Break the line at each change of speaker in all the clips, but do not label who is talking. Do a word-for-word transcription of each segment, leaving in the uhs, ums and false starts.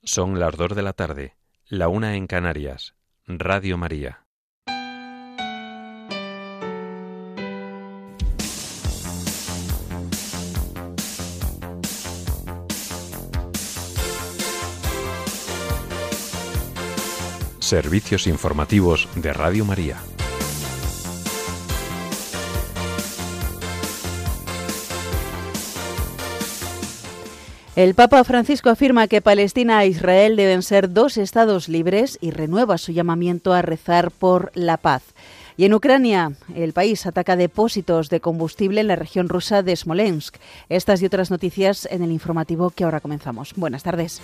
Son las dos de la tarde, la una en Canarias. Radio María. Servicios informativos de Radio María.
El Papa Francisco afirma que Palestina e Israel deben ser dos estados libres y renueva su llamamiento a rezar por la paz. Y en Ucrania, el país ataca depósitos de combustible en la región rusa de Smolensk. Estas y otras noticias en el informativo que ahora comenzamos. Buenas tardes.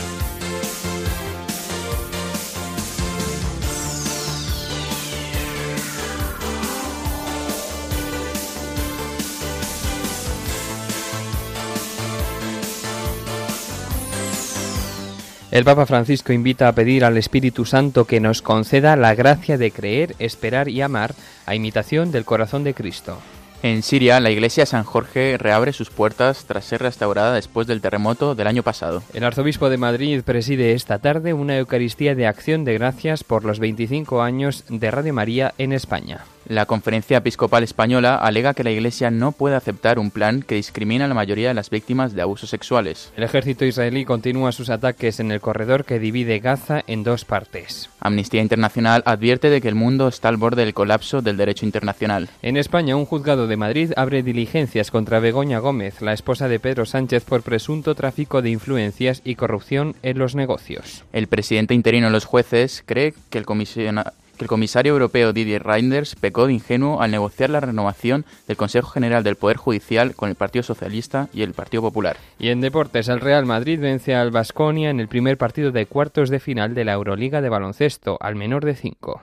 El Papa Francisco invita a pedir al Espíritu Santo que nos conceda la gracia de creer, esperar y amar a imitación del corazón de Cristo.
En Siria, la iglesia San Jorge reabre sus puertas tras ser restaurada después del terremoto del año pasado.
El arzobispo de Madrid preside esta tarde una Eucaristía de acción de gracias por los veinticinco años de Radio María en España.
La Conferencia Episcopal Española alega que la Iglesia no puede aceptar un plan que discrimina a la mayoría de las víctimas de abusos sexuales.
El ejército israelí continúa sus ataques en el corredor que divide Gaza en dos partes.
Amnistía Internacional advierte de que el mundo está al borde del colapso del derecho internacional.
En España, un juzgado de Madrid abre diligencias contra Begoña Gómez, la esposa de Pedro Sánchez, por presunto tráfico de influencias y corrupción en los negocios.
El presidente interino de los jueces cree que el comisionado que el comisario europeo Didier Reynders pecó de ingenuo al negociar la renovación del Consejo General del Poder Judicial con el Partido Socialista y el Partido Popular.
Y en deportes, el Real Madrid vence al Baskonia en el primer partido de cuartos de final de la Euroliga de baloncesto, al menor de cinco.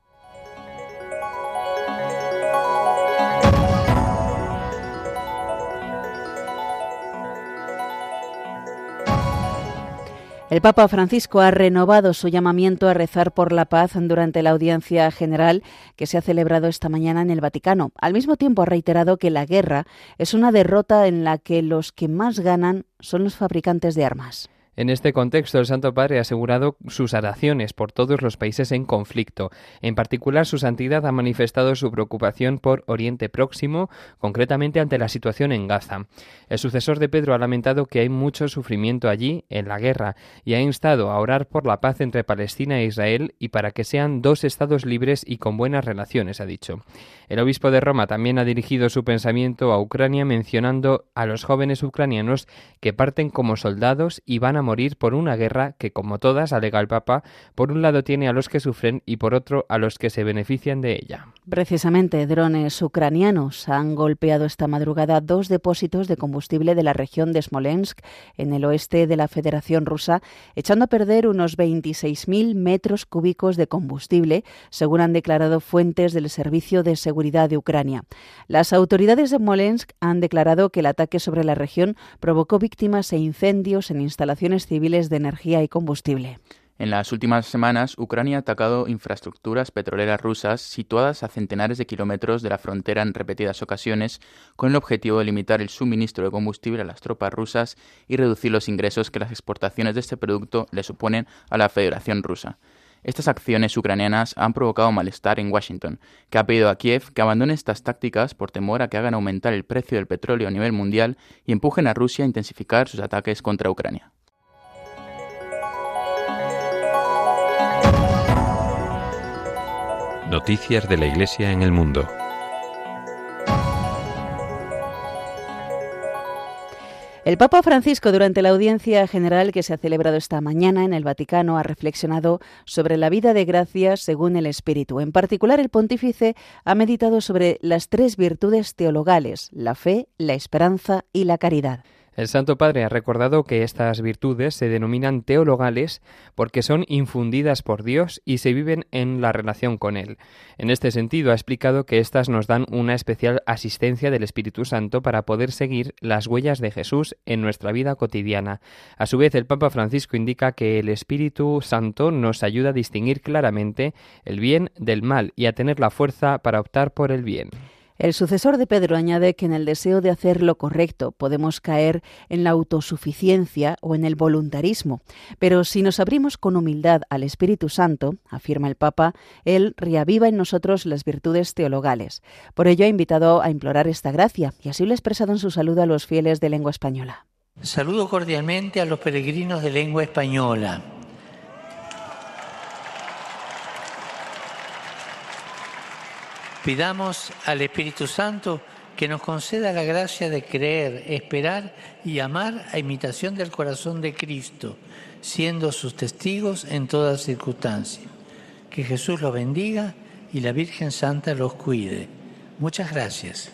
El Papa Francisco ha renovado su llamamiento a rezar por la paz durante la audiencia general que se ha celebrado esta mañana en el Vaticano. Al mismo tiempo ha reiterado que la guerra es una derrota en la que los que más ganan son los fabricantes de armas.
En este contexto, el Santo Padre ha asegurado sus oraciones por todos los países en conflicto. En particular, su santidad ha manifestado su preocupación por Oriente Próximo, concretamente ante la situación en Gaza. El sucesor de Pedro ha lamentado que hay mucho sufrimiento allí, en la guerra, y ha instado a orar por la paz entre Palestina e Israel y para que sean dos estados libres y con buenas relaciones, ha dicho. El obispo de Roma también ha dirigido su pensamiento a Ucrania, mencionando a los jóvenes ucranianos que parten como soldados y van a morir por una guerra que, como todas, alega el Papa, por un lado tiene a los que sufren y por otro a los que se benefician de ella.
Precisamente, drones ucranianos han golpeado esta madrugada dos depósitos de combustible de la región de Smolensk, en el oeste de la Federación Rusa, echando a perder unos veintiséis mil metros cúbicos de combustible, según han declarado fuentes del Servicio de Seguridad de Ucrania. Las autoridades de Smolensk han declarado que el ataque sobre la región provocó víctimas e incendios en instalaciones civiles de energía y combustible.
En las últimas semanas, Ucrania ha atacado infraestructuras petroleras rusas situadas a centenares de kilómetros de la frontera en repetidas ocasiones, con el objetivo de limitar el suministro de combustible a las tropas rusas y reducir los ingresos que las exportaciones de este producto le suponen a la Federación Rusa. Estas acciones ucranianas han provocado malestar en Washington, que ha pedido a Kiev que abandone estas tácticas por temor a que hagan aumentar el precio del petróleo a nivel mundial y empujen a Rusia a intensificar sus ataques contra Ucrania.
Noticias de la Iglesia en el mundo.
El Papa Francisco, durante la audiencia general que se ha celebrado esta mañana en el Vaticano, ha reflexionado sobre la vida de gracia según el Espíritu. En particular, el pontífice ha meditado sobre las tres virtudes teologales: la fe, la esperanza y la caridad.
El Santo Padre ha recordado que estas virtudes se denominan teologales porque son infundidas por Dios y se viven en la relación con Él. En este sentido, ha explicado que éstas nos dan una especial asistencia del Espíritu Santo para poder seguir las huellas de Jesús en nuestra vida cotidiana. A su vez, el Papa Francisco indica que el Espíritu Santo nos ayuda a distinguir claramente el bien del mal y a tener la fuerza para optar por el bien.
El sucesor de Pedro añade que en el deseo de hacer lo correcto podemos caer en la autosuficiencia o en el voluntarismo, pero si nos abrimos con humildad al Espíritu Santo, afirma el Papa, Él reaviva en nosotros las virtudes teologales. Por ello ha invitado a implorar esta gracia y así lo ha expresado en su saludo a los fieles de lengua española.
Saludo cordialmente a los peregrinos de lengua española. Pidamos al Espíritu Santo que nos conceda la gracia de creer, esperar y amar a imitación del corazón de Cristo, siendo sus testigos en todas circunstancias. Que Jesús los bendiga y la Virgen Santa los cuide. Muchas gracias.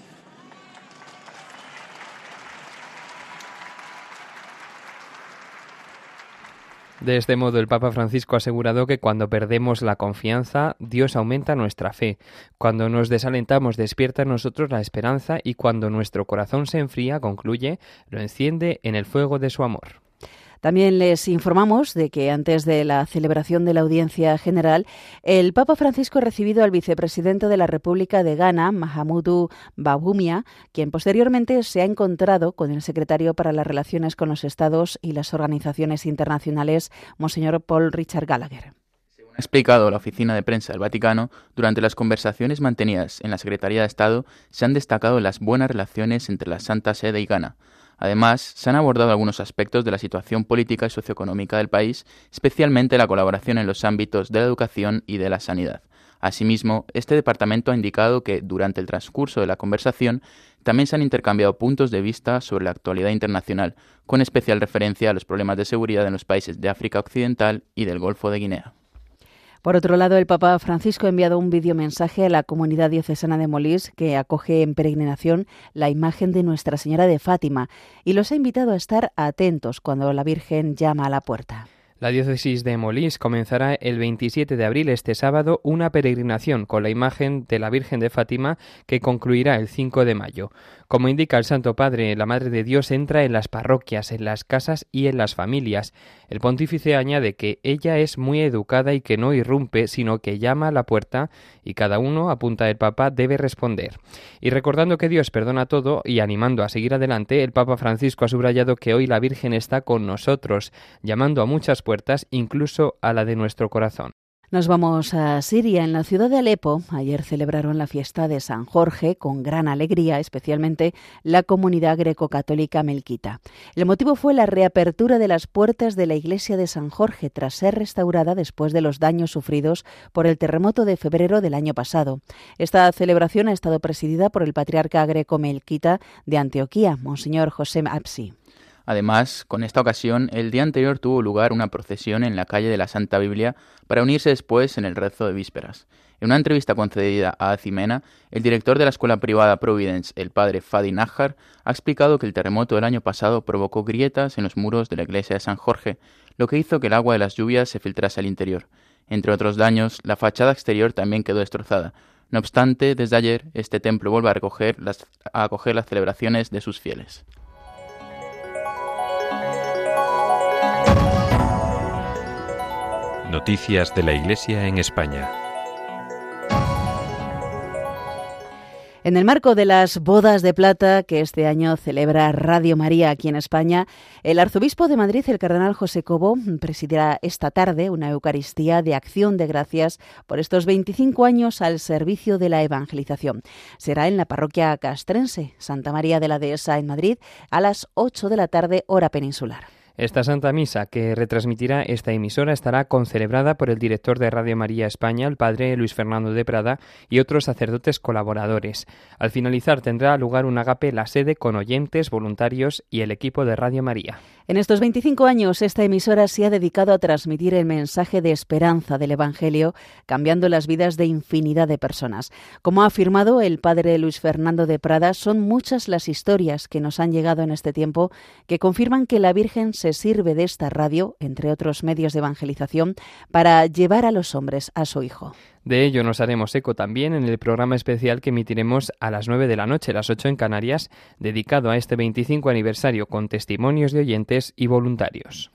De este modo, el Papa Francisco ha asegurado que cuando perdemos la confianza, Dios aumenta nuestra fe. Cuando nos desalentamos, despierta en nosotros la esperanza y cuando nuestro corazón se enfría, concluye, lo enciende en el fuego de su amor.
También les informamos de que antes de la celebración de la audiencia general, el Papa Francisco ha recibido al vicepresidente de la República de Ghana, Mahamudu Bawumia, quien posteriormente se ha encontrado con el secretario para las Relaciones con los Estados y las Organizaciones Internacionales, Monseñor Paul Richard Gallagher.
Según ha explicado la Oficina de Prensa del Vaticano, durante las conversaciones mantenidas en la Secretaría de Estado se han destacado las buenas relaciones entre la Santa Sede y Ghana. Además, se han abordado algunos aspectos de la situación política y socioeconómica del país, especialmente la colaboración en los ámbitos de la educación y de la sanidad. Asimismo, este departamento ha indicado que, durante el transcurso de la conversación, también se han intercambiado puntos de vista sobre la actualidad internacional, con especial referencia a los problemas de seguridad en los países de África Occidental y del Golfo de Guinea.
Por otro lado, el Papa Francisco ha enviado un videomensaje a la comunidad diocesana de Molís, que acoge en peregrinación la imagen de Nuestra Señora de Fátima, y los ha invitado a estar atentos cuando la Virgen llama a la puerta.
La diócesis de Molís comenzará el veintisiete de abril, este sábado, una peregrinación con la imagen de la Virgen de Fátima que concluirá el cinco de mayo. Como indica el Santo Padre, la Madre de Dios entra en las parroquias, en las casas y en las familias. El pontífice añade que ella es muy educada y que no irrumpe, sino que llama a la puerta y cada uno, apunta el Papa, debe responder. Y recordando que Dios perdona todo y animando a seguir adelante, el Papa Francisco ha subrayado que hoy la Virgen está con nosotros, llamando a muchas puertas, incluso a la de nuestro corazón.
Nos vamos a Siria. En la ciudad de Alepo, ayer celebraron la fiesta de San Jorge con gran alegría, especialmente la comunidad greco-católica melquita. El motivo fue la reapertura de las puertas de la iglesia de San Jorge tras ser restaurada después de los daños sufridos por el terremoto de febrero del año pasado. Esta celebración ha estado presidida por el patriarca greco-melquita de Antioquía, Monseñor José Apsi.
Además, con esta ocasión, el día anterior tuvo lugar una procesión en la calle de la Santa Biblia para unirse después en el rezo de vísperas. En una entrevista concedida a Acimena, el director de la escuela privada Providence, el padre Fadi Najar, ha explicado que el terremoto del año pasado provocó grietas en los muros de la iglesia de San Jorge, lo que hizo que el agua de las lluvias se filtrase al interior. Entre otros daños, la fachada exterior también quedó destrozada. No obstante, desde ayer, este templo vuelve a, recoger las, a acoger las celebraciones de sus fieles.
Noticias de la Iglesia en España.
En el marco de las bodas de plata que este año celebra Radio María aquí en España, el arzobispo de Madrid, el cardenal José Cobo, presidirá esta tarde una Eucaristía de acción de gracias por estos veinticinco años al servicio de la evangelización. Será en la parroquia castrense, Santa María de la Dehesa en Madrid, a las ocho de la tarde, hora peninsular.
Esta Santa Misa, que retransmitirá esta emisora, estará concelebrada por el director de Radio María España, el padre Luis Fernando de Prada, y otros sacerdotes colaboradores. Al finalizar tendrá lugar un agape en la sede con oyentes, voluntarios y el equipo de Radio María.
En estos veinticinco años, esta emisora se ha dedicado a transmitir el mensaje de esperanza del Evangelio, cambiando las vidas de infinidad de personas. Como ha afirmado el padre Luis Fernando de Prada, son muchas las historias que nos han llegado en este tiempo que confirman que la Virgen se sirve de esta radio, entre otros medios de evangelización, para llevar a los hombres a su Hijo.
De ello nos haremos eco también en el programa especial que emitiremos a las nueve de la noche, las ocho en Canarias, dedicado a este veinticinco aniversario con testimonios de oyentes y voluntarios.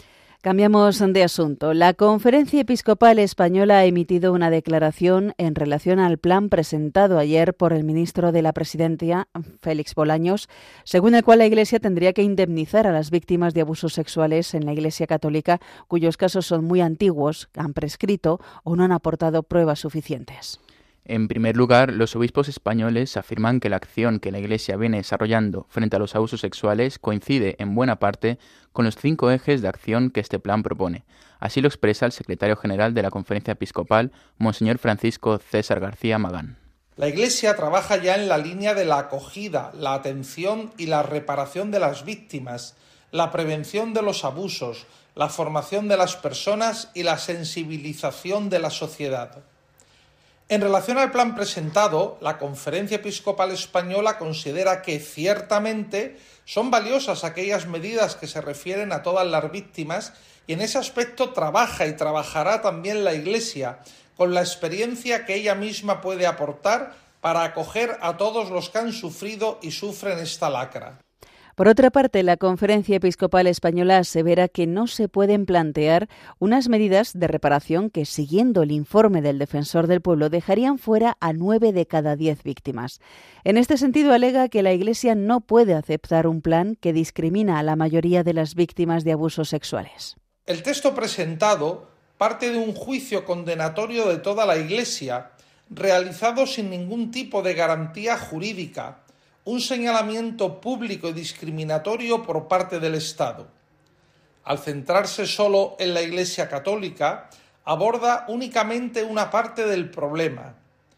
Cambiamos de asunto. La Conferencia Episcopal Española ha emitido una declaración en relación al plan presentado ayer por el ministro de la Presidencia, Félix Bolaños, según el cual la Iglesia tendría que indemnizar a las víctimas de abusos sexuales en la Iglesia Católica cuyos casos son muy antiguos, han prescrito o no han aportado pruebas suficientes.
En primer lugar, los obispos españoles afirman que la acción que la Iglesia viene desarrollando frente a los abusos sexuales coincide en buena parte con los cinco ejes de acción que este plan propone. Así lo expresa el secretario general de la Conferencia Episcopal, Monseñor Francisco César García Magán.
La Iglesia trabaja ya en la línea de la acogida, la atención y la reparación de las víctimas, la prevención de los abusos, la formación de las personas y la sensibilización de la sociedad. En relación al plan presentado, la Conferencia Episcopal Española considera que ciertamente son valiosas aquellas medidas que se refieren a todas las víctimas y en ese aspecto trabaja y trabajará también la Iglesia con la experiencia que ella misma puede aportar para acoger a todos los que han sufrido y sufren esta lacra.
Por otra parte, la Conferencia Episcopal Española asevera que no se pueden plantear unas medidas de reparación que, siguiendo el informe del Defensor del Pueblo, dejarían fuera a nueve de cada diez víctimas. En este sentido, alega que la Iglesia no puede aceptar un plan que discrimina a la mayoría de las víctimas de abusos sexuales.
El texto presentado parte de un juicio condenatorio de toda la Iglesia, realizado sin ningún tipo de garantía jurídica, un señalamiento público y discriminatorio por parte del Estado. Al centrarse solo en la Iglesia Católica, aborda únicamente una parte del problema.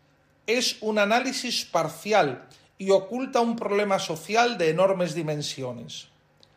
Es un análisis parcial y oculta un problema social de enormes dimensiones.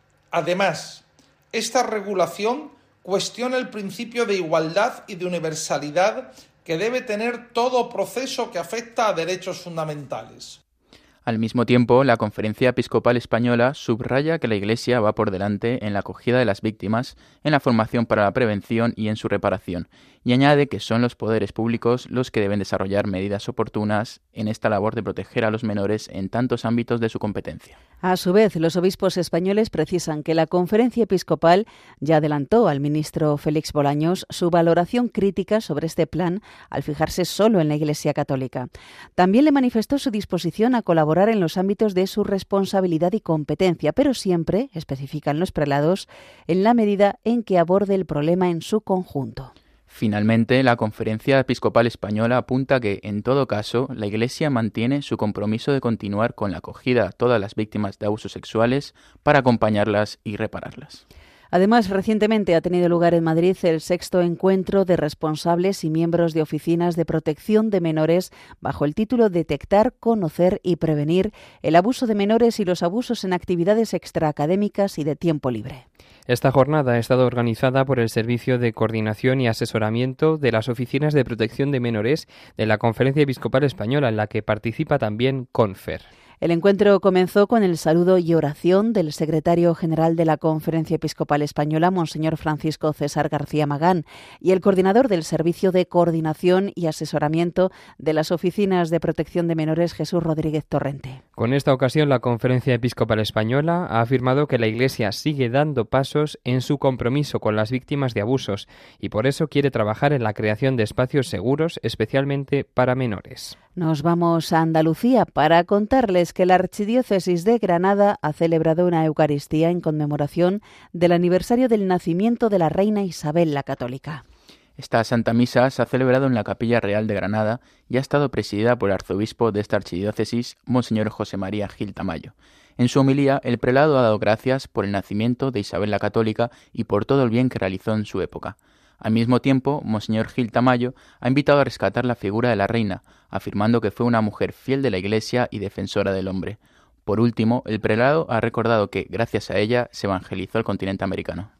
Además, esta regulación cuestiona el principio de igualdad y de universalidad que debe tener todo proceso que afecta a derechos fundamentales.
Al mismo tiempo, la Conferencia Episcopal Española subraya que la Iglesia va por delante en la acogida de las víctimas, en la formación para la prevención y en su reparación, y añade que son los poderes públicos los que deben desarrollar medidas oportunas en esta labor de proteger a los menores en tantos ámbitos de su competencia.
A su vez, los obispos españoles precisan que la Conferencia Episcopal ya adelantó al ministro Félix Bolaños su valoración crítica sobre este plan al fijarse solo en la Iglesia Católica. También le manifestó su disposición a colaborar en los ámbitos de su responsabilidad y competencia, pero siempre, especifican los prelados, en la medida en que aborde el problema en su conjunto.
Finalmente, la Conferencia Episcopal Española apunta que, en todo caso, la Iglesia mantiene su compromiso de continuar con la acogida a todas las víctimas de abusos sexuales para acompañarlas y repararlas.
Además, recientemente ha tenido lugar en Madrid el sexto encuentro de responsables y miembros de oficinas de protección de menores bajo el título Detectar, conocer y prevenir el abuso de menores y los abusos en actividades extraacadémicas y de tiempo libre.
Esta jornada ha estado organizada por el Servicio de Coordinación y Asesoramiento de las Oficinas de Protección de Menores de la Conferencia Episcopal Española, en la que participa también CONFER.
El encuentro comenzó con el saludo y oración del secretario general de la Conferencia Episcopal Española, Monseñor Francisco César García Magán, y el coordinador del Servicio de Coordinación y Asesoramiento de las Oficinas de Protección de Menores, Jesús Rodríguez Torrente.
Con esta ocasión, la Conferencia Episcopal Española ha afirmado que la Iglesia sigue dando pasos en su compromiso con las víctimas de abusos y por eso quiere trabajar en la creación de espacios seguros, especialmente para menores.
Nos vamos a Andalucía para contarles que la Archidiócesis de Granada ha celebrado una Eucaristía en conmemoración del aniversario del nacimiento de la reina Isabel la Católica.
Esta Santa Misa se ha celebrado en la Capilla Real de Granada y ha estado presidida por el arzobispo de esta archidiócesis, Monseñor José María Gil Tamayo. En su homilía, el prelado ha dado gracias por el nacimiento de Isabel la Católica y por todo el bien que realizó en su época. Al mismo tiempo, Monseñor Gil Tamayo ha invitado a rescatar la figura de la reina, afirmando que fue una mujer fiel de la Iglesia y defensora del hombre. Por último, el prelado ha recordado que, gracias a ella, se evangelizó el continente americano.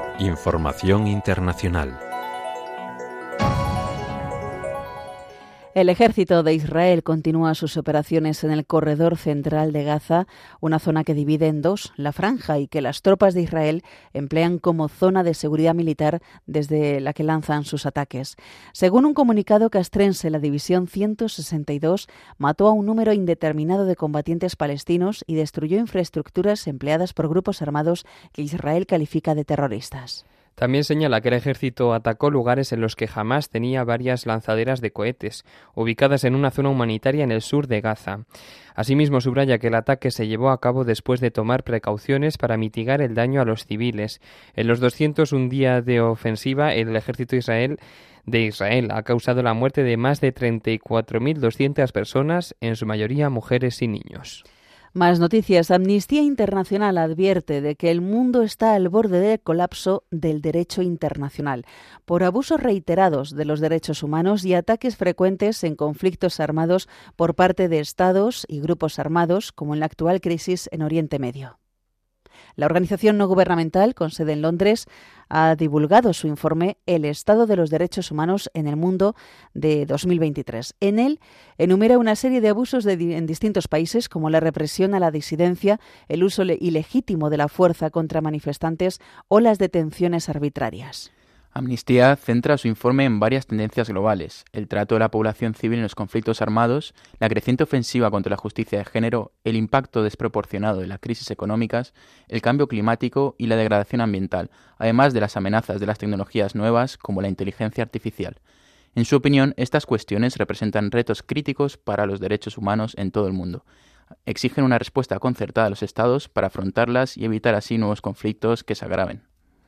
Información internacional.
El ejército de Israel continúa sus operaciones en el corredor central de Gaza, una zona que divide en dos la franja y que las tropas de Israel emplean como zona de seguridad militar desde la que lanzan sus ataques. Según un comunicado castrense, la División ciento sesenta y dos mató a un número indeterminado de combatientes palestinos y destruyó infraestructuras empleadas por grupos armados que Israel califica de terroristas.
También señala que el ejército atacó lugares en los que Hamás tenía varias lanzaderas de cohetes, ubicadas en una zona humanitaria en el sur de Gaza. Asimismo, subraya que el ataque se llevó a cabo después de tomar precauciones para mitigar el daño a los civiles. En los doscientos un días de ofensiva, el ejército Israel de Israel ha causado la muerte de más de treinta y cuatro mil doscientas personas, en su mayoría mujeres y niños.
Más noticias. Amnistía Internacional advierte de que el mundo está al borde del colapso del derecho internacional por abusos reiterados de los derechos humanos y ataques frecuentes en conflictos armados por parte de estados y grupos armados, como en la actual crisis en Oriente Medio. La organización no gubernamental, con sede en Londres, ha divulgado su informe El estado de los derechos humanos en el mundo de dos mil veintitrés. En él enumera una serie de abusos de, en distintos países, como la represión a la disidencia, el uso ilegítimo de la fuerza contra manifestantes o las detenciones arbitrarias.
Amnistía centra su informe en varias tendencias globales: el trato de la población civil en los conflictos armados, la creciente ofensiva contra la justicia de género, el impacto desproporcionado de las crisis económicas, el cambio climático y la degradación ambiental, además de las amenazas de las tecnologías nuevas como la inteligencia artificial. En su opinión, estas cuestiones representan retos críticos para los derechos humanos en todo el mundo. Exigen una respuesta concertada a los Estados para afrontarlas y evitar así nuevos conflictos que se agraven.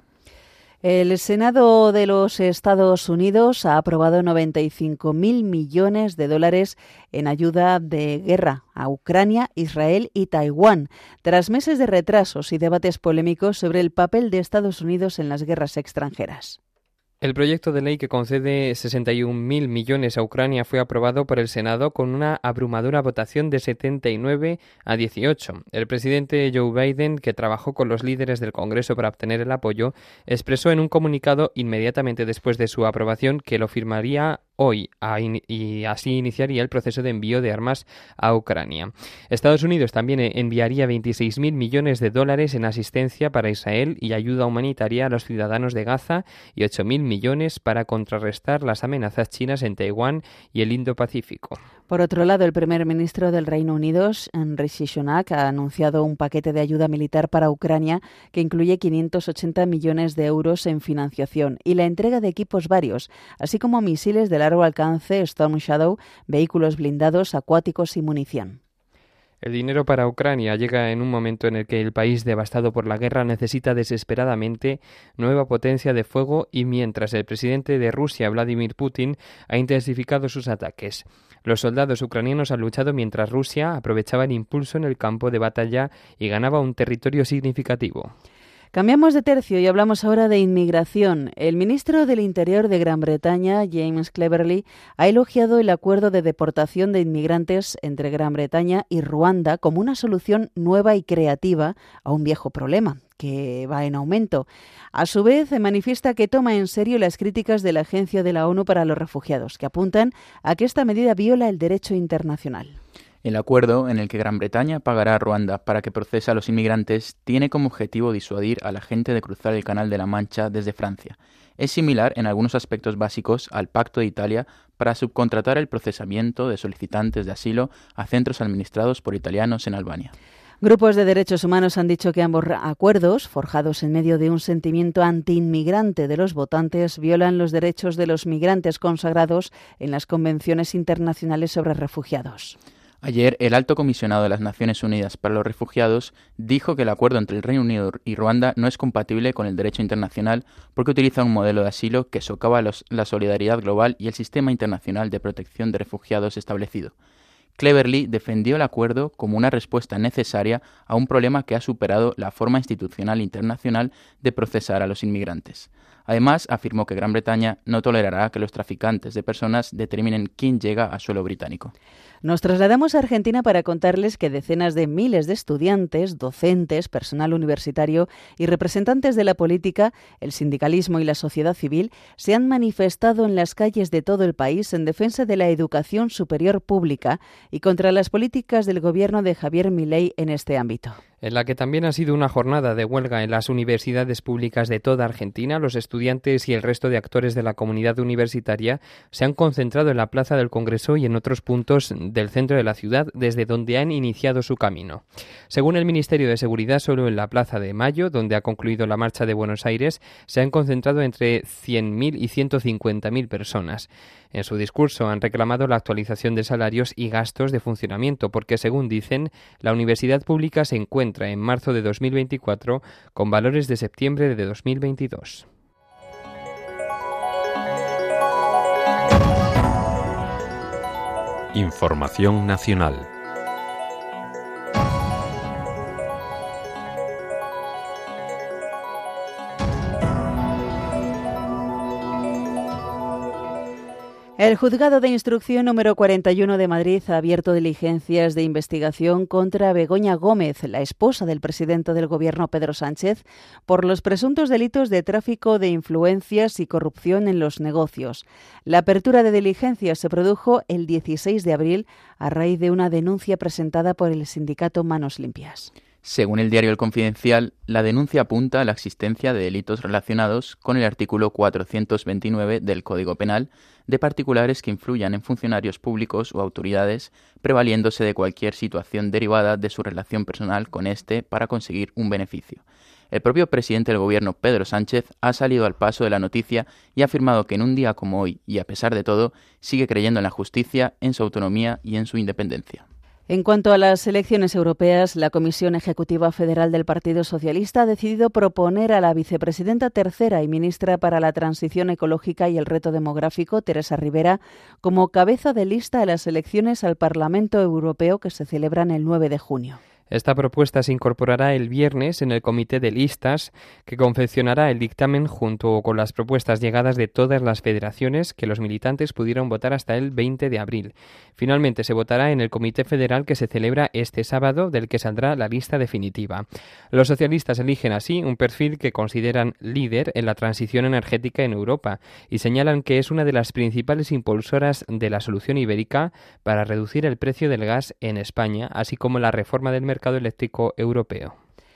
El Senado de los Estados Unidos ha aprobado noventa y cinco mil millones de dólares en ayuda de guerra a Ucrania, Israel y Taiwán, tras meses de retrasos y debates polémicos sobre el papel de Estados Unidos en las guerras extranjeras.
El proyecto de ley que concede sesenta y un mil millones a Ucrania fue aprobado por el Senado con una abrumadora votación de setenta y nueve a dieciocho. El presidente Joe Biden, que trabajó con los líderes del Congreso para obtener el apoyo, expresó en un comunicado inmediatamente después de su aprobación que lo firmaría hoy a in- y así iniciaría el proceso de envío de armas a Ucrania. Estados Unidos también enviaría veintiséis mil millones de dólares en asistencia para Israel y ayuda humanitaria a los ciudadanos de Gaza y ocho mil millones para contrarrestar las amenazas chinas en Taiwán y el Indo-Pacífico.
Por otro lado, el primer ministro del Reino Unido, Rishi Sunak, ha anunciado un paquete de ayuda militar para Ucrania que incluye quinientos ochenta millones de euros en financiación y la entrega de equipos varios, así como misiles de largo alcance Storm Shadow, vehículos blindados, acuáticos y munición.
El dinero para Ucrania llega en un momento en el que el país devastado por la guerra necesita desesperadamente nueva potencia de fuego y mientras el presidente de Rusia, Vladimir Putin, ha intensificado sus ataques. Los soldados ucranianos han luchado mientras Rusia aprovechaba el impulso en el campo de batalla y ganaba un territorio significativo.
Cambiamos de tercio y hablamos ahora de inmigración. El ministro del Interior de Gran Bretaña, James Cleverly, ha elogiado el acuerdo de deportación de inmigrantes entre Gran Bretaña y Ruanda como una solución nueva y creativa a un viejo problema que va en aumento. A su vez, manifiesta que toma en serio las críticas de la Agencia de la ONU para los Refugiados, que apuntan a que esta medida viola el derecho internacional.
El acuerdo, en el que Gran Bretaña pagará a Ruanda para que procese a los inmigrantes, tiene como objetivo disuadir a la gente de cruzar el Canal de la Mancha desde Francia. Es similar en algunos aspectos básicos al Pacto de Italia para subcontratar el procesamiento de solicitantes de asilo a centros administrados por italianos en Albania.
Grupos de derechos humanos han dicho que ambos acuerdos, forjados en medio de un sentimiento antiinmigrante de los votantes, violan los derechos de los migrantes consagrados en las convenciones internacionales sobre refugiados.
Ayer, el alto comisionado de las Naciones Unidas para los Refugiados dijo que el acuerdo entre el Reino Unido y Ruanda no es compatible con el derecho internacional porque utiliza un modelo de asilo que socava los, la solidaridad global y el sistema internacional de protección de refugiados establecido. Cleverly defendió el acuerdo como una respuesta necesaria a un problema que ha superado la forma institucional internacional de procesar a los inmigrantes. Además, afirmó que Gran Bretaña no tolerará que los traficantes de personas determinen quién llega a suelo británico.
Nos trasladamos a Argentina para contarles que decenas de miles de estudiantes, docentes, personal universitario y representantes de la política, el sindicalismo y la sociedad civil se han manifestado en las calles de todo el país en defensa de la educación superior pública y contra las políticas del gobierno de Javier Milei en este ámbito.
En la que también ha sido una jornada de huelga en las universidades públicas de toda Argentina, los estudiantes y el resto de actores de la comunidad universitaria se han concentrado en la Plaza del Congreso y en otros puntos del centro de la ciudad, desde donde han iniciado su camino. Según el Ministerio de Seguridad, solo en la Plaza de Mayo, donde ha concluido la Marcha de Buenos Aires, se han concentrado entre cien mil y ciento cincuenta mil personas. En su discurso han reclamado la actualización de salarios y gastos de funcionamiento, porque, según dicen, la universidad pública se encuentra en marzo de dos mil veinticuatro con valores de septiembre de dos mil veintidós.
Información nacional.
El Juzgado de Instrucción número cuarenta y uno de Madrid ha abierto diligencias de investigación contra Begoña Gómez, la esposa del presidente del Gobierno Pedro Sánchez, por los presuntos delitos de tráfico de influencias y corrupción en los negocios. La apertura de diligencias se produjo el dieciséis de abril a raíz de una denuncia presentada por el sindicato Manos Limpias.
Según el diario El Confidencial, la denuncia apunta a la existencia de delitos relacionados con el artículo cuatrocientos veintinueve del Código Penal de particulares que influyan en funcionarios públicos o autoridades, prevaliéndose de cualquier situación derivada de su relación personal con éste para conseguir un beneficio. El propio presidente del Gobierno, Pedro Sánchez, ha salido al paso de la noticia y ha afirmado que en un día como hoy, y a pesar de todo, sigue creyendo en la justicia, en su autonomía y en su independencia.
En cuanto a las elecciones europeas, la Comisión Ejecutiva Federal del Partido Socialista ha decidido proponer a la vicepresidenta tercera y ministra para la Transición Ecológica y el Reto Demográfico, Teresa Rivera, como cabeza de lista a las elecciones al Parlamento Europeo que se celebran el nueve de junio.
Esta propuesta se incorporará el viernes en el comité de listas que confeccionará el dictamen junto con las propuestas llegadas de todas las federaciones que los militantes pudieron votar hasta el veinte de abril. Finalmente se votará en el comité federal que se celebra este sábado, del que saldrá la lista definitiva. Los socialistas eligen así un perfil que consideran líder en la transición energética en Europa y señalan que es una de las principales impulsoras de la solución ibérica para reducir el precio del gas en España, así como la reforma del mercado mercado eléctrico europeo.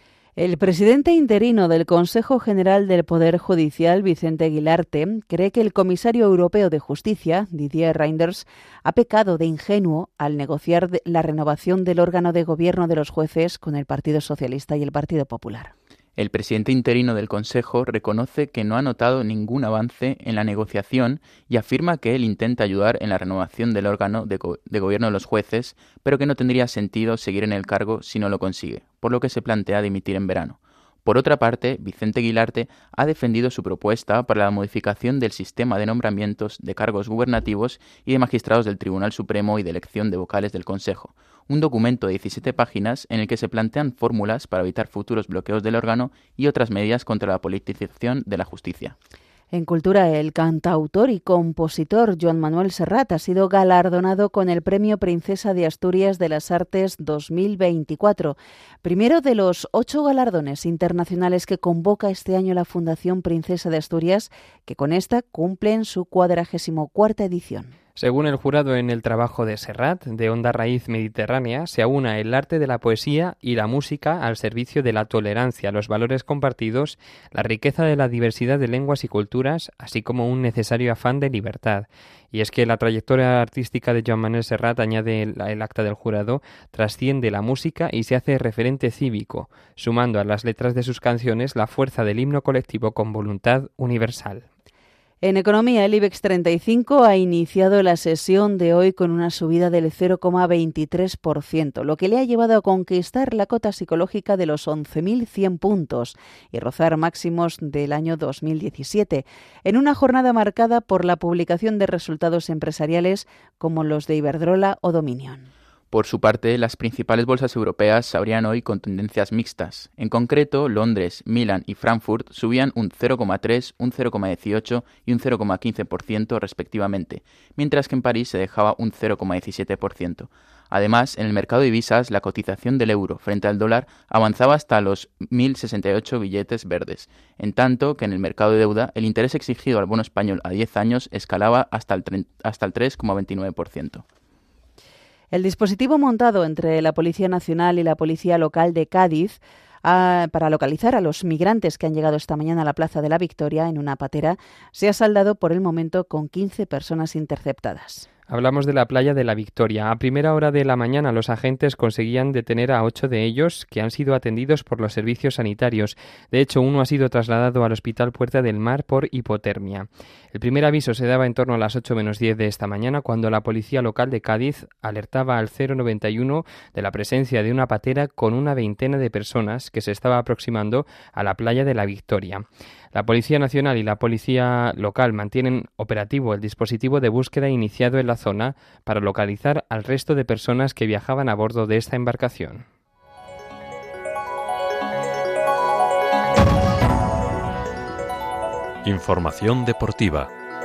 El presidente interino del Consejo General del Poder Judicial, Vicente Guilarte, cree que el comisario europeo de Justicia, Didier Reynders, ha pecado de ingenuo al negociar la renovación del órgano de gobierno de los jueces con el Partido Socialista y el Partido Popular.
El presidente interino del Consejo reconoce que no ha notado ningún avance en la negociación y afirma que él intenta ayudar en la renovación del órgano de, go- de gobierno de los jueces, pero que no tendría sentido seguir en el cargo si no lo consigue, por lo que se plantea dimitir en verano. Por otra parte, Vicente Guilarte ha defendido su propuesta para la modificación del sistema de nombramientos de cargos gubernativos y de magistrados del Tribunal Supremo y de elección de vocales del Consejo, un documento de diecisiete páginas en el que se plantean fórmulas para evitar futuros bloqueos del órgano y otras medidas contra la politización de la justicia.
En cultura, el cantautor y compositor Joan Manuel Serrat ha sido galardonado con el Premio Princesa de Asturias de las Artes dos mil veinticuatro, primero de los ocho galardones internacionales que convoca este año la Fundación Princesa de Asturias, que con esta cumplen su cuadragésimo cuarta edición.
Según el jurado, en el trabajo de Serrat, de honda raíz mediterránea, se aúna el arte de la poesía y la música al servicio de la tolerancia, los valores compartidos, la riqueza de la diversidad de lenguas y culturas, así como un necesario afán de libertad. Y es que la trayectoria artística de Joan Manuel Serrat, añade el, el acta del jurado, trasciende la música y se hace referente cívico, sumando a las letras de sus canciones la fuerza del himno colectivo con voluntad universal.
En economía, el IBEX treinta y cinco ha iniciado la sesión de hoy con una subida del cero coma veintitrés por ciento, lo que le ha llevado a conquistar la cota psicológica de los once mil cien puntos y rozar máximos del año dos mil diecisiete, en una jornada marcada por la publicación de resultados empresariales como los de Iberdrola o Dominion.
Por su parte, las principales bolsas europeas se abrían hoy con tendencias mixtas. En concreto, Londres, Milán y Frankfurt subían un cero coma tres, un cero coma dieciocho y un cero coma quince por ciento respectivamente, mientras que en París se dejaba un cero coma diecisiete por ciento. Además, en el mercado de divisas, la cotización del euro frente al dólar avanzaba hasta los mil sesenta y ocho billetes verdes, en tanto que en el mercado de deuda el interés exigido al bono español a diez años escalaba hasta el, hasta el tres coma veintinueve por ciento.
El dispositivo montado entre la Policía Nacional y la Policía Local de Cádiz a, para localizar a los migrantes que han llegado esta mañana a la Plaza de la Victoria en una patera se ha saldado por el momento con quince personas interceptadas.
Hablamos de la playa de la Victoria. A primera hora de la mañana los agentes conseguían detener a ocho de ellos que han sido atendidos por los servicios sanitarios. De hecho, uno ha sido trasladado al Hospital Puerta del Mar por hipotermia. El primer aviso se daba en torno a las ocho menos diez de esta mañana cuando la Policía Local de Cádiz alertaba al cero noventa y uno de la presencia de una patera con una veintena de personas que se estaba aproximando a la playa de la Victoria. La Policía Nacional y la Policía Local mantienen operativo el dispositivo de búsqueda iniciado en la zona para localizar al resto de personas que viajaban a bordo de esta embarcación.
Información deportiva.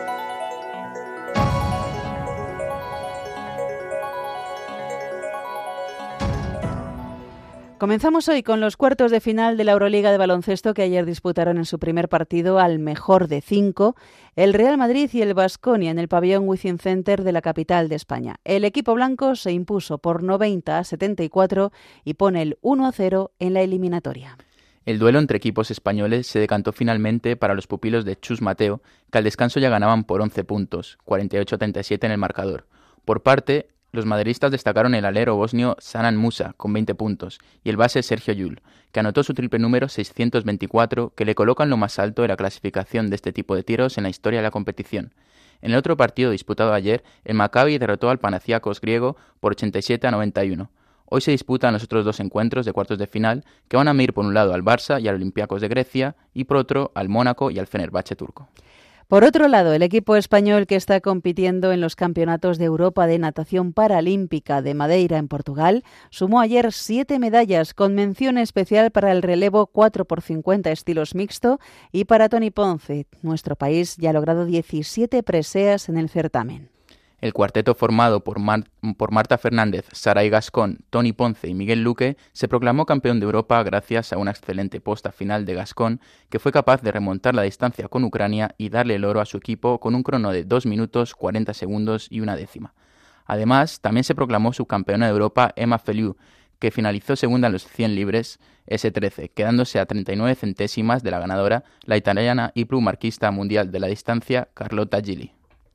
Comenzamos hoy con los cuartos de final de la Euroliga de baloncesto que ayer disputaron en su primer partido al mejor de cinco el Real Madrid y el Baskonia en el pabellón Wizzing Center de la capital de España. El equipo blanco se impuso por noventa a setenta y cuatro y pone el uno a cero en la eliminatoria.
El duelo entre equipos españoles se decantó finalmente para los pupilos de Chus Mateo, que al descanso ya ganaban por once puntos, cuarenta y ocho a treinta y siete en el marcador. Por parte, los madridistas destacaron el alero bosnio Sanan Musa, con veinte puntos, y el base Sergio Llull, que anotó su triple número seiscientos veinticuatro, que le coloca en lo más alto de la clasificación de este tipo de tiros en la historia de la competición. En el otro partido disputado ayer, el Maccabi derrotó al Panathinaikos griego por ochenta y siete a noventa y uno. Hoy se disputan los otros dos encuentros de cuartos de final, que van a medir por un lado al Barça y al Olympiacos de Grecia, y por otro al Mónaco y al Fenerbahce turco.
Por otro lado, el equipo español que está compitiendo en los campeonatos de Europa de natación paralímpica de Madeira en Portugal sumó ayer siete medallas con mención especial para el relevo cuatro por cincuenta estilos mixto y para Toni Ponce. Nuestro país ya ha logrado diecisiete preseas en el certamen.
El cuarteto formado por, Mar- por Marta Fernández, Saray Gascón, Toni Ponce y Miguel Luque se proclamó campeón de Europa gracias a una excelente posta final de Gascón, que fue capaz de remontar la distancia con Ucrania y darle el oro a su equipo con un crono de dos minutos cuarenta segundos y una décima. Además, también se proclamó subcampeona de Europa Emma Feliu, que finalizó segunda en los cien libres ese trece, quedándose a treinta y nueve centésimas de la ganadora, la italiana y plumarquista mundial de la distancia Carlotta Gili.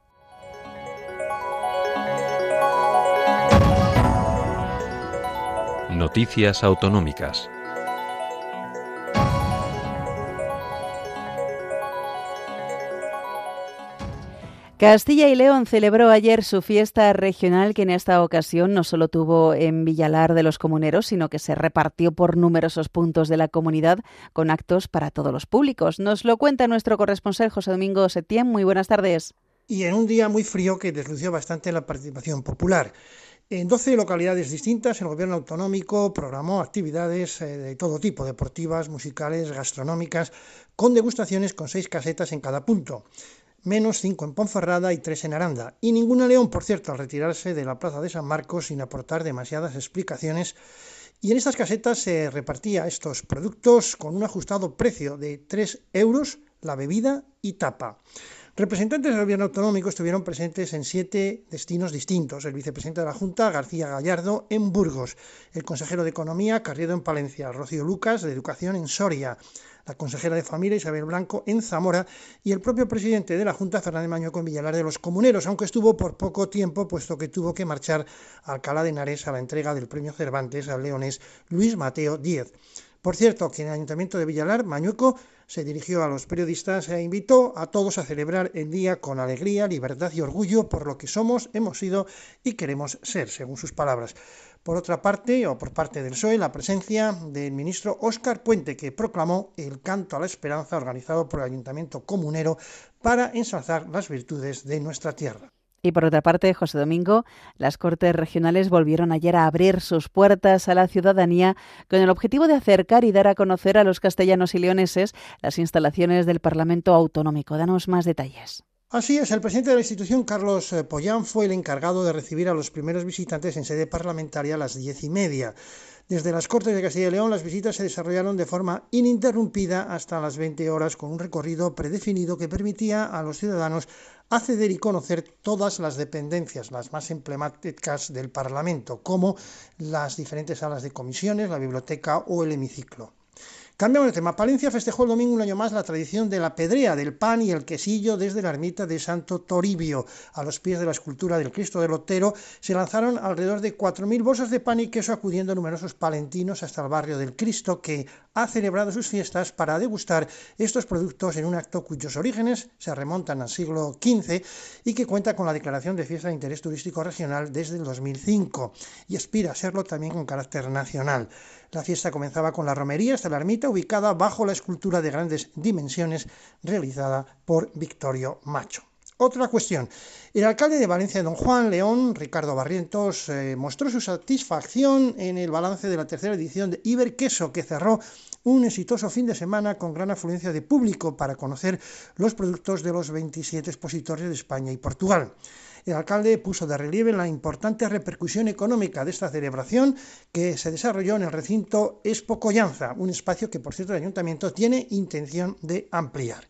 Noticias autonómicas.
Castilla y León celebró ayer su fiesta regional, que en esta ocasión no solo tuvo en Villalar de los Comuneros, sino que se repartió por numerosos puntos de la comunidad con actos para todos los públicos. Nos lo cuenta nuestro corresponsal José Domingo Setién. Muy buenas tardes.
Y en un día muy frío que deslució bastante la participación popular. En doce localidades distintas, el gobierno autonómico programó actividades de todo tipo, deportivas, musicales, gastronómicas, con degustaciones con seis casetas en cada punto, menos cinco en Ponferrada y tres en Aranda. Y ninguna León, por cierto, al retirarse de la plaza de San Marcos sin aportar demasiadas explicaciones. Y en estas casetas se repartía estos productos con un ajustado precio de tres euros la bebida y tapa. Representantes del gobierno autonómico estuvieron presentes en siete destinos distintos. El vicepresidente de la Junta, García Gallardo, en Burgos. El consejero de Economía, Carriedo, en Palencia. Rocío Lucas, de Educación, en Soria. La consejera de Familia, Isabel Blanco, en Zamora. Y el propio presidente de la Junta, Fernández Mañueco, en Villalar de los Comuneros, aunque estuvo por poco tiempo, puesto que tuvo que marchar a Alcalá de Henares a la entrega del premio Cervantes al leonés Luis Mateo Díez. Por cierto, que en el Ayuntamiento de Villalar, Mañueco se dirigió a los periodistas e invitó a todos a celebrar el día con alegría, libertad y orgullo por lo que somos, hemos sido y queremos ser, según sus palabras. Por otra parte, o por parte del P S O E, la presencia del ministro Óscar Puente, que proclamó el Canto a la Esperanza organizado por el Ayuntamiento Comunero para ensalzar las virtudes de nuestra tierra.
Y por otra parte, José Domingo, las Cortes Regionales volvieron ayer a abrir sus puertas a la ciudadanía con el objetivo de acercar y dar a conocer a los castellanos y leoneses las instalaciones del Parlamento Autonómico. Danos más detalles.
Así es, el presidente de la institución, Carlos Pollán, fue el encargado de recibir a los primeros visitantes en sede parlamentaria a las diez y media. Desde las Cortes de Castilla y León, las visitas se desarrollaron de forma ininterrumpida hasta las veinte horas, con un recorrido predefinido que permitía a los ciudadanos acceder y conocer todas las dependencias, las más emblemáticas del Parlamento, como las diferentes salas de comisiones, la biblioteca o el hemiciclo. Cambiamos de tema. Palencia festejó el domingo un año más la tradición de la pedrea, del pan y el quesillo desde la ermita de Santo Toribio. A los pies de la escultura del Cristo del Otero se lanzaron alrededor de cuatro mil bolsas de pan y queso, acudiendo numerosos palentinos hasta el barrio del Cristo, que ha celebrado sus fiestas para degustar estos productos en un acto cuyos orígenes se remontan al siglo quince y que cuenta con la declaración de fiesta de interés turístico regional desde el dos mil cinco y aspira a serlo también con carácter nacional. La fiesta comenzaba con la romería hasta la ermita, ubicada bajo la escultura de grandes dimensiones realizada por Victorio Macho. Otra cuestión. El alcalde de Valencia, don Juan León, Ricardo Barrientos, eh, mostró su satisfacción en el balance de la tercera edición de Iberqueso, que cerró un exitoso fin de semana con gran afluencia de público para conocer los productos de los veintisiete expositores de España y Portugal. El alcalde puso de relieve la importante repercusión económica de esta celebración que se desarrolló en el recinto Expo Collanza, un espacio que, por cierto, el ayuntamiento tiene intención de ampliar.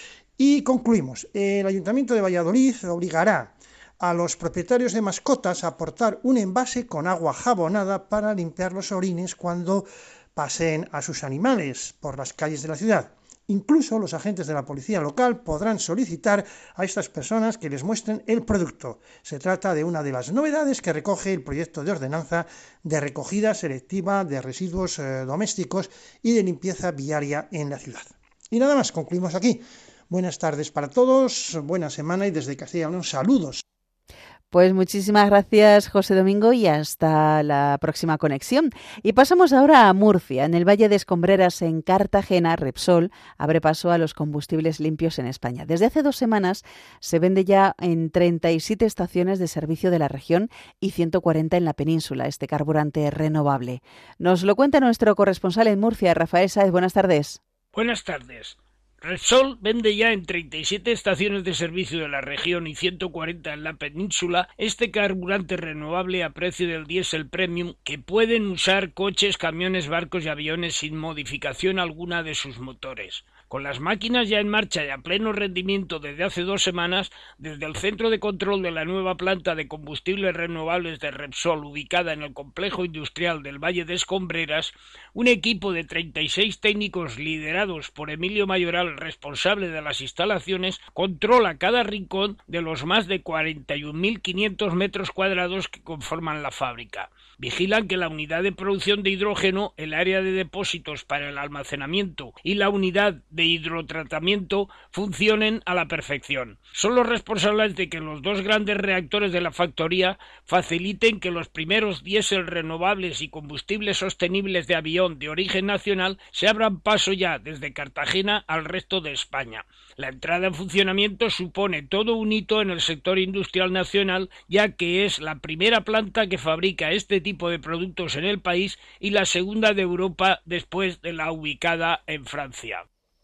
Y concluimos. El Ayuntamiento de Valladolid obligará a los propietarios de mascotas a aportar un envase con agua jabonada para limpiar los orines cuando paseen a sus animales por las calles de la ciudad. Incluso los agentes de la policía local podrán solicitar a estas personas que les muestren el producto. Se trata de una de las novedades que recoge el proyecto de ordenanza de recogida selectiva de residuos eh, domésticos y de limpieza viaria en la ciudad. Y nada más, concluimos aquí. Buenas tardes para todos, buena semana y desde Castilla y León, saludos.
Pues muchísimas gracias, José Domingo, y hasta la próxima conexión. Y pasamos ahora a Murcia. En el Valle de Escombreras, en Cartagena, Repsol abre paso a los combustibles limpios en España. Desde hace dos semanas se vende ya en treinta y siete estaciones de servicio de la región y ciento cuarenta en la península, este carburante renovable. Nos lo cuenta nuestro corresponsal en Murcia, Rafael Sáez. Buenas tardes.
Buenas tardes. Repsol vende ya en treinta y siete estaciones de servicio de la región y ciento cuarenta en la península este carburante renovable a precio del diésel premium que pueden usar coches, camiones, barcos y aviones sin modificación alguna de sus motores. Con las máquinas ya en marcha y a pleno rendimiento desde hace dos semanas, desde el centro de control de la nueva planta de combustibles renovables de Repsol, ubicada en el complejo industrial del Valle de Escombreras, un equipo de treinta y seis técnicos liderados por Emilio Mayoral, responsable de las instalaciones, controla cada rincón de los más de cuarenta y un mil quinientos metros cuadrados que conforman la fábrica. Vigilan que la unidad de producción de hidrógeno, el área de depósitos para el almacenamiento y la unidad de hidrotratamiento funcionen a la perfección. Son los responsables de que los dos grandes reactores de la factoría faciliten que los primeros diésel renovables y combustibles sostenibles de avión de origen nacional se abran paso ya desde Cartagena al resto de España. La entrada en funcionamiento supone todo un hito en el sector industrial nacional, ya que es la primera planta que fabrica este tipo de productos en el país y la segunda de Europa después de la ubicada en Francia.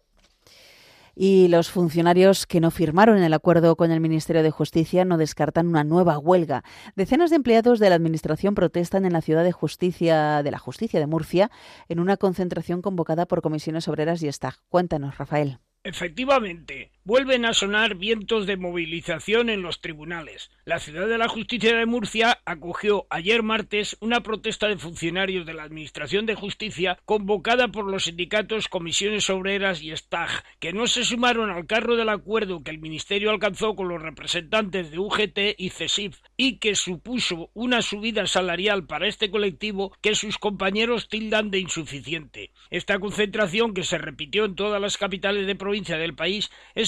Y los funcionarios que no firmaron el acuerdo con el Ministerio de Justicia no descartan una nueva huelga. Decenas de empleados de la Administración protestan en la Ciudad de Justicia de la Justicia de Murcia en una concentración convocada por comisiones obreras y Stag. Cuéntanos, Rafael.
Efectivamente, vuelven a sonar vientos de movilización en los tribunales. La Ciudad de la Justicia de Murcia acogió ayer martes una protesta de funcionarios de la Administración de Justicia convocada por los sindicatos Comisiones Obreras y Stag, que no se sumaron al carro del acuerdo que el Ministerio alcanzó con los representantes de U G T y CESIF y que supuso una subida salarial para este colectivo que sus compañeros tildan de insuficiente. Esta concentración, que se repitió en todas las capitales de provincia del país, es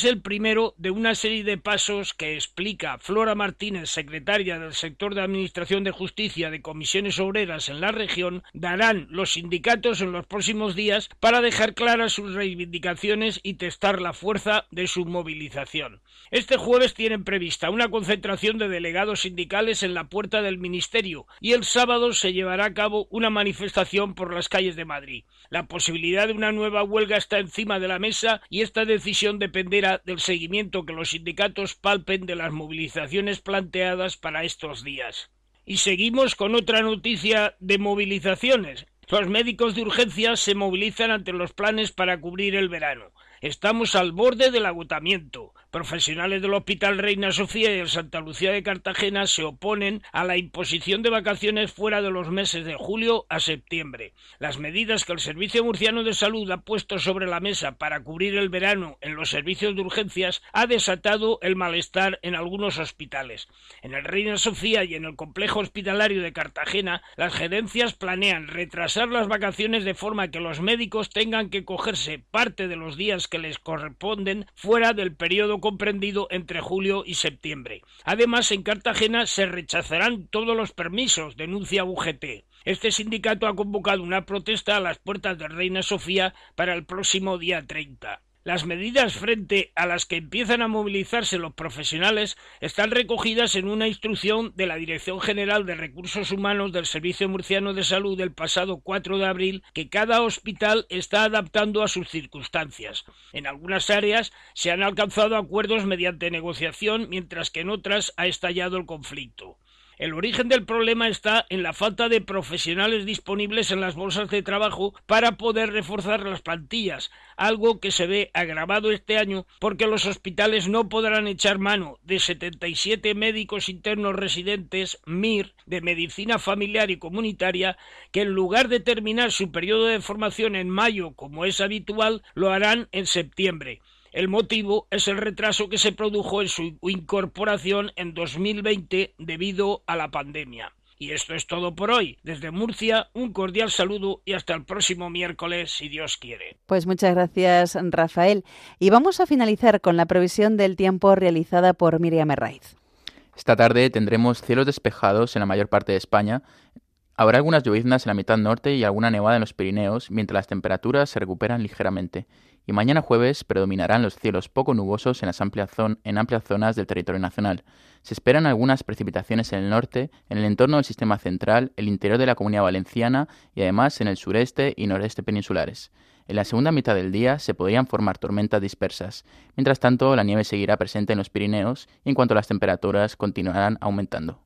es el primero de una serie de pasos que explica Flora Martínez, secretaria del sector de Administración de Justicia de Comisiones Obreras en la región, darán los sindicatos en los próximos días para dejar claras sus reivindicaciones y testar la fuerza de su movilización. Este jueves tienen prevista una concentración de delegados sindicales en la puerta del Ministerio y el sábado se llevará a cabo una manifestación por las calles de Madrid. La posibilidad de una nueva huelga está encima de la mesa y esta decisión dependerá del seguimiento que los sindicatos palpen de las movilizaciones planteadas para estos días. Y seguimos con otra noticia de movilizaciones. Los médicos de urgencias se movilizan ante los planes para cubrir el verano. Estamos al borde del agotamiento. Profesionales del Hospital Reina Sofía y el Santa Lucía de Cartagena se oponen a la imposición de vacaciones fuera de los meses de julio a septiembre. Las medidas que el Servicio Murciano de Salud ha puesto sobre la mesa para cubrir el verano en los servicios de urgencias ha desatado el malestar en algunos hospitales. En el Reina Sofía y en el Complejo Hospitalario de Cartagena, las gerencias planean retrasar las vacaciones de forma que los médicos tengan que cogerse parte de los días que les corresponden fuera del periodo comprendido entre julio y septiembre. Además, en Cartagena se rechazarán todos los permisos, denuncia U G T. Este sindicato ha convocado una protesta a las puertas de Reina Sofía para el próximo día treinta. Las medidas frente a las que empiezan a movilizarse los profesionales están recogidas en una instrucción de la Dirección General de Recursos Humanos del Servicio Murciano de Salud del pasado cuatro de abril, que cada hospital está adaptando a sus circunstancias. En algunas áreas se han alcanzado acuerdos mediante negociación, mientras que en otras ha estallado el conflicto. El origen del problema está en la falta de profesionales disponibles en las bolsas de trabajo para poder reforzar las plantillas, algo que se ve agravado este año porque los hospitales no podrán echar mano de setenta y siete médicos internos residentes M I R de medicina familiar y comunitaria que en lugar de terminar su periodo de formación en mayo como es habitual, lo harán en septiembre. El motivo es el retraso que se produjo en su incorporación en dos mil veinte debido a la pandemia. Y esto es todo por hoy. Desde Murcia, un cordial saludo y hasta el próximo miércoles, si Dios quiere.
Pues muchas gracias, Rafael. Y vamos a finalizar con la previsión del tiempo realizada por Miriam Herraiz.
Esta tarde tendremos cielos despejados en la mayor parte de España. Habrá algunas lloviznas en la mitad norte y alguna nevada en los Pirineos, mientras las temperaturas se recuperan ligeramente. Y mañana jueves predominarán los cielos poco nubosos en, las amplias zon- en amplias zonas del territorio nacional. Se esperan algunas precipitaciones en el norte, en el entorno del sistema central, el interior de la Comunidad Valenciana y además en el sureste y noreste peninsulares. En la segunda mitad del día se podrían formar tormentas dispersas. Mientras tanto, la nieve seguirá presente en los Pirineos y en cuanto a las temperaturas continuarán aumentando.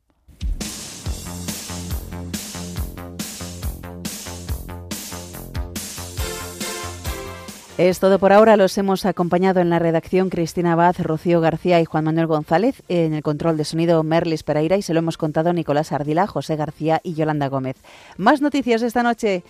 Es todo por ahora. Los hemos acompañado en la redacción Cristina Abad, Rocío García y Juan Manuel González. En el control de sonido Merlis Pereira y se lo hemos contado Nicolás Ardila, José García y Yolanda Gómez. Más noticias esta noche.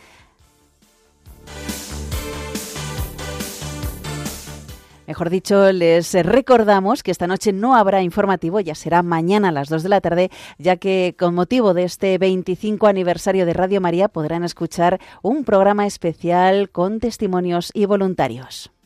Mejor dicho, les recordamos que esta noche no habrá informativo, ya será mañana a las dos de la tarde, ya que con motivo de este veinticinco aniversario de Radio María podrán escuchar un programa especial con testimonios y voluntarios.